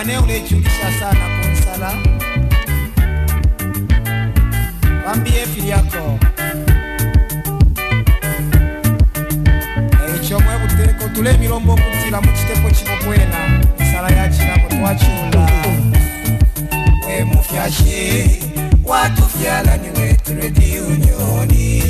Abane ulejulisha sana konsala Wambie fili yako Chomwe buteko tule milombo kutila mchitepo chimokwena Sala ya chila mtuachula We mufyashi Watu fyala ni wetu redi unyoni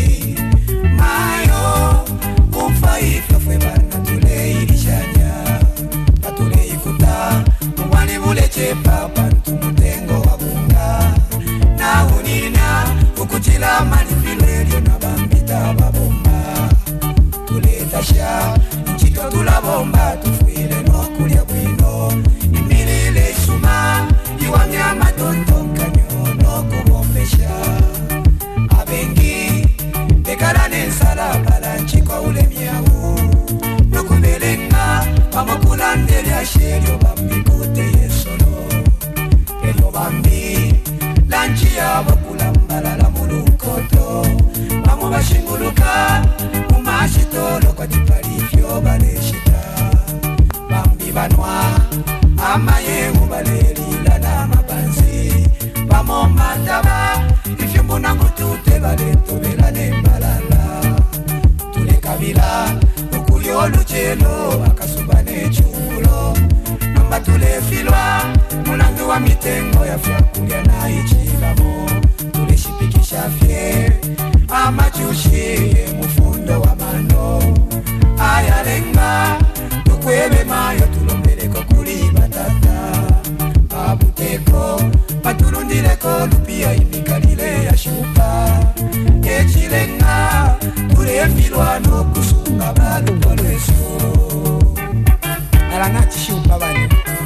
Mayo Umfa ifyo fwe bana tule ilishanya Tule ikuta Mwani bule chepa Pantu mutengo wabunga Na unina Ukutila manifilo elio na bambita babomba Tuletasha Nchito tula bomba Tufuile no kulia kwino Imilile suma Iwamya matontonka nyono kubombesha Abengi Bekarane nsala Balanchi kwa ule miawu Nukubelenga Pamokulande lya sherio Bambi kote yesolo Elio bambi Lanchi ya wakulambala la mulukoto Mamu bashinguluka Mumashitolo kwa dipalifyo baleshita Bambi banwa Amaye mubalelila na mabanzi Bamo mataba Ifyo mbuna ngutute baleto belane mbalala Tule kabila Ukulyo luchelo Akasubane chungulo Namba tule filwa Mulangu wa mitengo ya fyakulia na ichilamo Tule shipikisha fye Amachushi Mufundo wa mano Ayalenga Tukwebe mayo tulombeleko kuli batata Babuteko Patulundileko lupia imikalile ya shupa Echilenga Tule filwano kusunga balu polweso Alangati shupa bani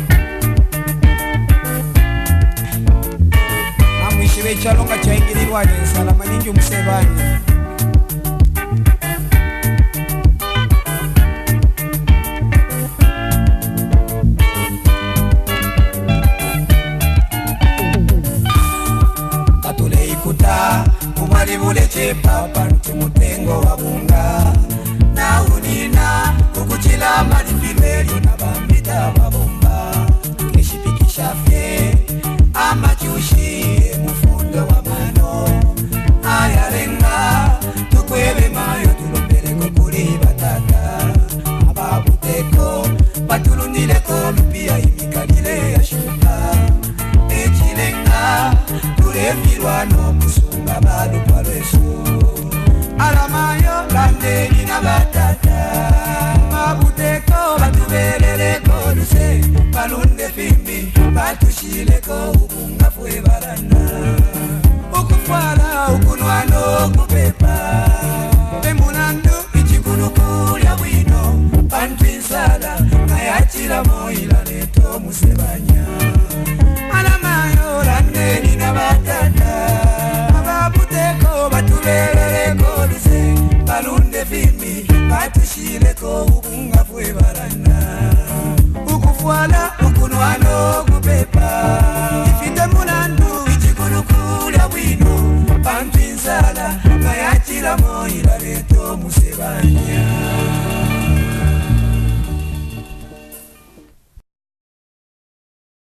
Namwishiwe chalonga cha ingililwani Salama ningi umsebani Tatule ikuta Umali bule chepa Pantu mutengo wabunga Na unina Ukuchila malifilelio na bambita wabomba Keshipikisha fye Amachushi Mufundo wa mano Ayalenga Tukwebe mayo tulombeleko kuli batata Ababuteko Patulundileko lupia imikalile ya shupa Echilenga Tule filwano kusunga balu palwesu Alamayo landeli na batata Ababuteko batubeleleko luse Balunde fimbi batushileko